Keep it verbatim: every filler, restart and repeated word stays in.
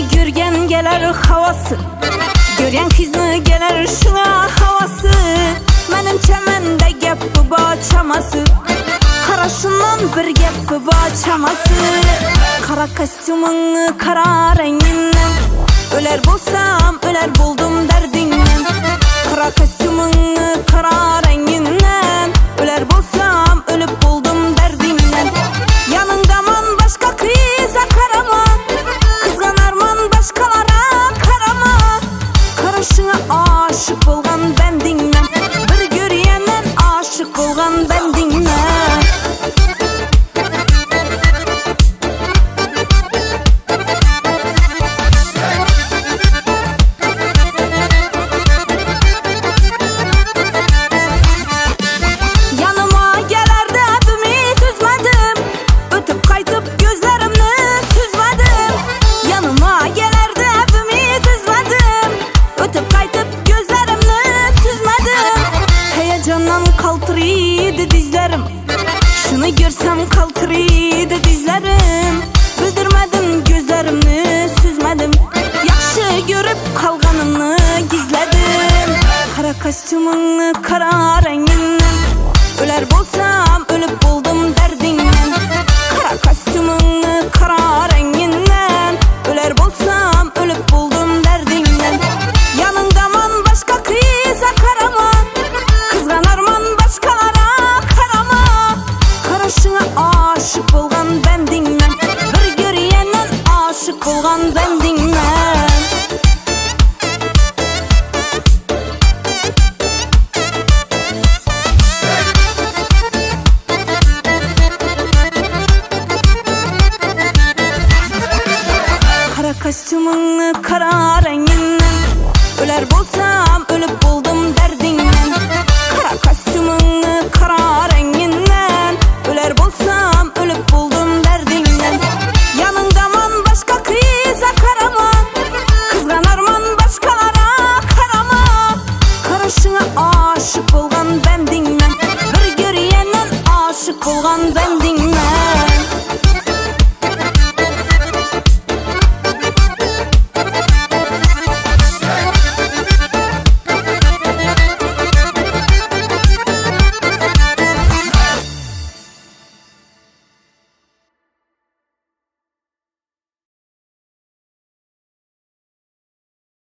görgen gelir havası, gören kızını gelir şuna havası. Menimçe mende gep bu bağçaması, karasından bir gep bu bağçaması. Kara kostyumunu kara renginden, öler bulsam öler buldum derdinden. Kara kostyumunu kara renginden, öler bulsam ölüp buldum derdinden. Yanındaman başka kıza karama, kızganarman başkalara karama. Karışına aşık olgan bendinmen, bir görüyenen aşık olgan bendinmen. Kaltırıydı dizlerim, şunu görsem kaltırıydı dizlerim. Bildirmedim gözlerimni süzmedim, yaxşı görüp kalganımni gizledim. Kara kostyumunu kara renginden, öler bolsam ölüp buldum derdinden. Kara kostyumunu kara renginden, öler bolsam ölüp buldum derdinden. Yanındaman başka kıza karama, kızganarman başkalara karama. Karışına aşık olgan bendinmen, bir görüyenen aşık olgan bendinmen. Kara kostyumunu kara renginden, öler bolsam ölüp buldum derdinden.